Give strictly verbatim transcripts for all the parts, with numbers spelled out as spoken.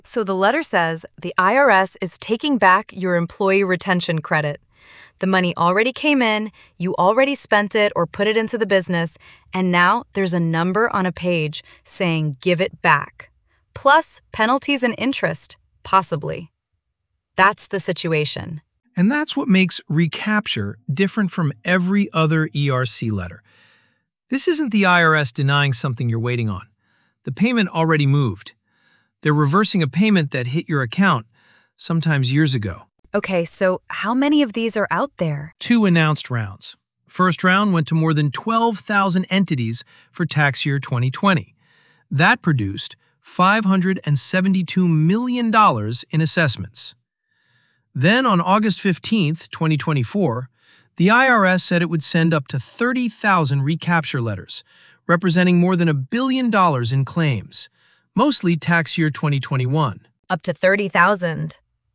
So the letter says the I R S is taking back your employee retention credit. The money already came in, you already spent it or put it into the business, and now there's a number on a page saying give it back. Plus penalties and interest, possibly. That's the situation. And that's what makes recapture different from every other E R C letter. This isn't the I R S denying something you're waiting on. The payment already moved. They're reversing a payment that hit your account, sometimes years ago. Okay, so how many of these are out there? Two announced rounds. First round went to more than twelve thousand entities for tax year twenty twenty. That produced five hundred seventy-two million dollars in assessments. Then on August fifteenth, twenty twenty-four, the I R S said it would send up to thirty thousand recapture letters, representing more than a billion dollars in claims, mostly tax year twenty twenty-one. Up to thirty thousand.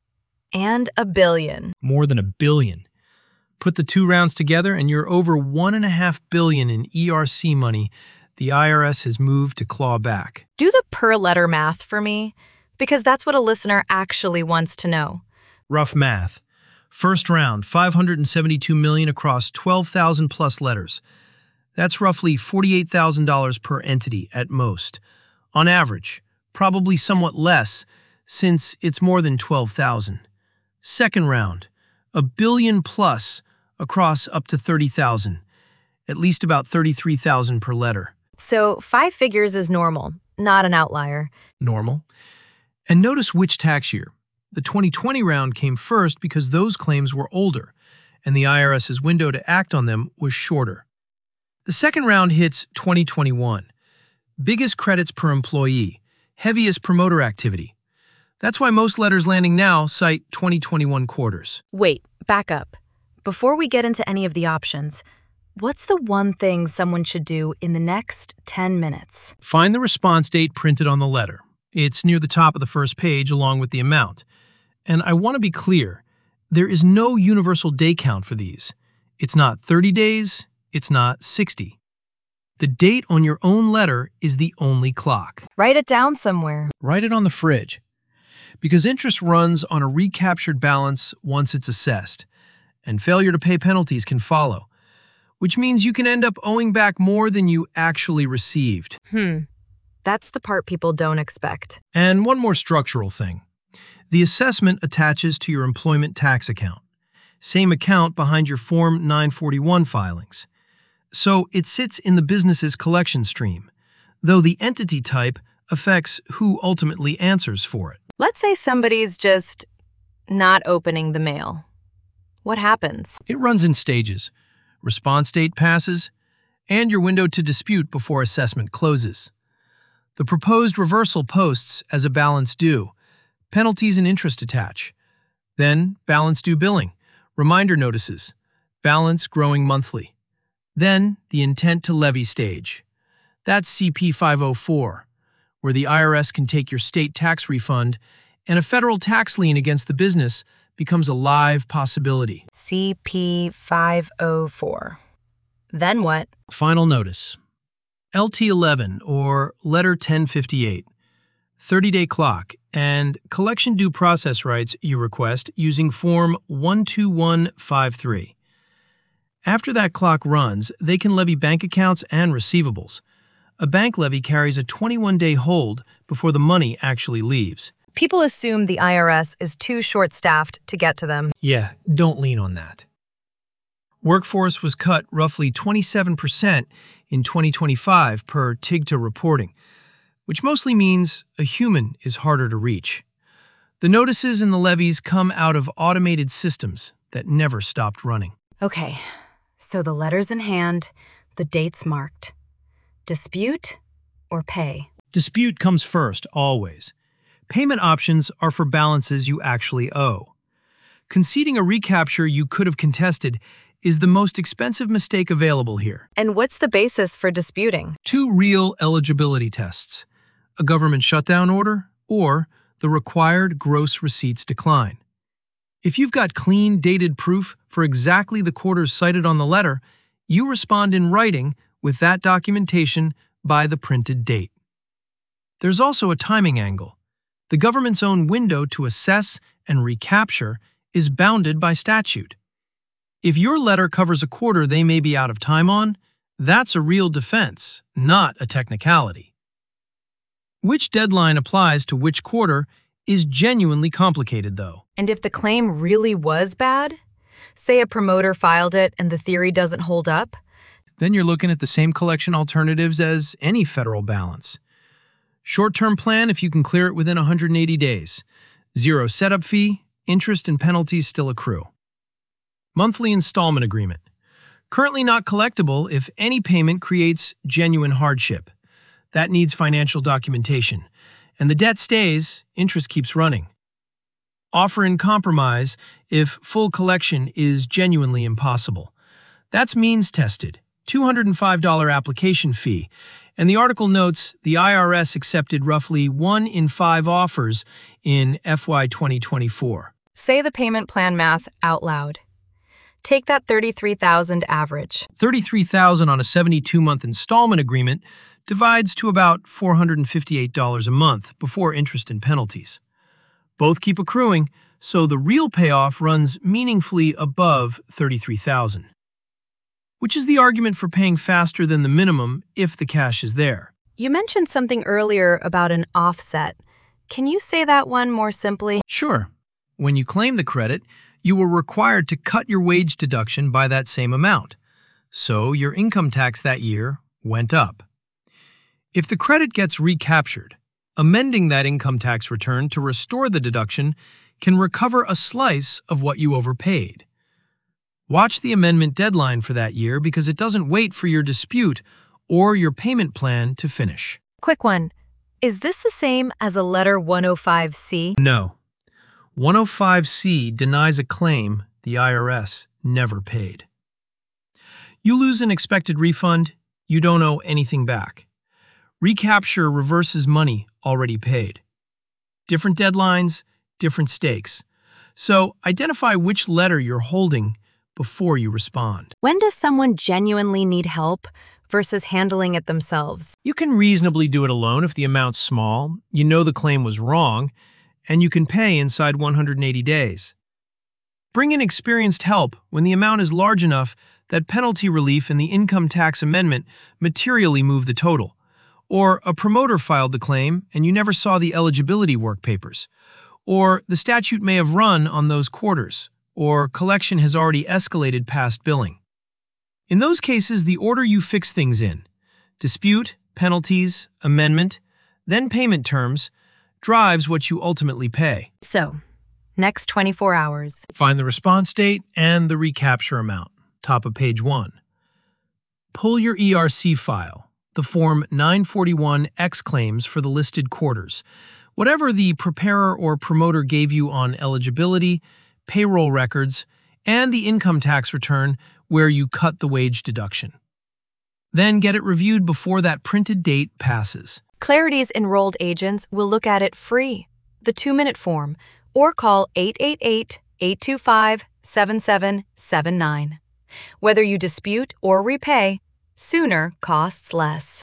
And a billion. More than a billion. Put the two rounds together and you're over one and a half billion in E R C money the I R S has moved to claw back. Do the per letter math for me, because that's what a listener actually wants to know. Rough math. First round, five hundred seventy-two million dollars across twelve thousand plus letters. That's roughly forty-eight thousand dollars per entity at most. On average, probably somewhat less since it's more than twelve thousand. Second round, a billion plus across up to thirty thousand, at least about thirty-three thousand per letter. So five figures is normal, not an outlier. Normal. And notice which tax year. The twenty twenty round came first because those claims were older, and the IRS's window to act on them was shorter. The second round hits twenty twenty-one. Biggest credits per employee, heaviest promoter activity. That's why most letters landing now cite twenty twenty-one quarters. Wait, back up. Before we get into any of the options, what's the one thing someone should do in the next ten minutes? Find the response date printed on the letter. It's near the top of the first page along with the amount. And I want to be clear, there is no universal day count for these. It's not thirty days, it's not sixty. The date on your own letter is the only clock. Write it down somewhere. Write it on the fridge. Because interest runs on a recaptured balance once it's assessed, and failure to pay penalties can follow, which means you can end up owing back more than you actually received. Hmm. That's the part people don't expect. And one more structural thing. The assessment attaches to your employment tax account. Same account behind your Form nine forty-one filings. So it sits in the business's collection stream, though the entity type affects who ultimately answers for it. Let's say somebody's just not opening the mail. What happens? It runs in stages. Response date passes, and your window to dispute before assessment closes. The proposed reversal posts as a balance due. Penalties and interest attach. Then, balance due billing. Reminder notices. Balance growing monthly. Then, the intent to levy stage. That's C P five oh four, where the I R S can take your state tax refund, and a federal tax lien against the business becomes a live possibility. C P five oh four. Then what? Final notice. L T eleven, or Letter ten fifty-eight. thirty-day clock, and collection due process rights you request using Form one two one five three. After that clock runs, they can levy bank accounts and receivables. A bank levy carries a twenty-one day hold before the money actually leaves. People assume the I R S is too short-staffed to get to them. Yeah, don't lean on that. Workforce was cut roughly twenty-seven percent in twenty twenty-five per TIGTA reporting, which mostly means a human is harder to reach. The notices and the levies come out of automated systems that never stopped running. Okay, so the letter's in hand, the date's marked. Dispute or pay? Dispute comes first, always. Payment options are for balances you actually owe. Conceding a recapture you could have contested is the most expensive mistake available here. And what's the basis for disputing? Two real eligibility tests: a government shutdown order or the required gross receipts decline. If you've got clean, dated proof for exactly the quarters cited on the letter, you respond in writing with that documentation by the printed date. There's also a timing angle. The government's own window to assess and recapture is bounded by statute. If your letter covers a quarter they may be out of time on, that's a real defense, not a technicality. Which deadline applies to which quarter is genuinely complicated, though. And if the claim really was bad, say a promoter filed it and the theory doesn't hold up, then you're looking at the same collection alternatives as any federal balance. Short-term plan if you can clear it within one hundred eighty days. Zero setup fee, interest and penalties still accrue. Monthly installment agreement. Currently not collectible if any payment creates genuine hardship. That needs financial documentation. And the debt stays, interest keeps running. Offer in compromise if full collection is genuinely impossible. That's means tested, two hundred five dollars application fee, and the article notes the I R S accepted roughly one in five offers in F Y twenty twenty-four. Say the payment plan math out loud. Take that thirty-three thousand average. thirty-three thousand on a seventy-two month installment agreement divides to about four hundred fifty-eight dollars a month before interest and penalties. Both keep accruing, so the real payoff runs meaningfully above thirty-three thousand dollars. Which is the argument for paying faster than the minimum if the cash is there. You mentioned something earlier about an offset. Can you say that one more simply? Sure. When you claim the credit, you were required to cut your wage deduction by that same amount. So your income tax that year went up. If the credit gets recaptured, amending that income tax return to restore the deduction can recover a slice of what you overpaid. Watch the amendment deadline for that year because it doesn't wait for your dispute or your payment plan to finish. Quick one. Is this the same as a Letter one oh five C? No. one oh five C denies a claim the I R S never paid. You lose an expected refund, you don't owe anything back. Recapture reverses money already paid. Different deadlines, different stakes. So identify which letter you're holding before you respond. When does someone genuinely need help versus handling it themselves? You can reasonably do it alone if the amount's small, you know the claim was wrong, and you can pay inside one hundred eighty days. Bring in experienced help when the amount is large enough that penalty relief and the income tax amendment materially move the total. Or a promoter filed the claim and you never saw the eligibility work papers. Or the statute may have run on those quarters. Or collection has already escalated past billing. In those cases, the order you fix things in, dispute, penalties, amendment, then payment terms, drives what you ultimately pay. So, next twenty-four hours. Find the response date and the recapture amount, top of page one. Pull your E R C file, the Form nine forty-one X claims for the listed quarters. Whatever the preparer or promoter gave you on eligibility, payroll records, and the income tax return where you cut the wage deduction. Then get it reviewed before that printed date passes. Clarity's enrolled agents will look at it free, the two-minute form, or call eight eight eight, eight two five, seven seven seven nine. Whether you dispute or repay, sooner costs less.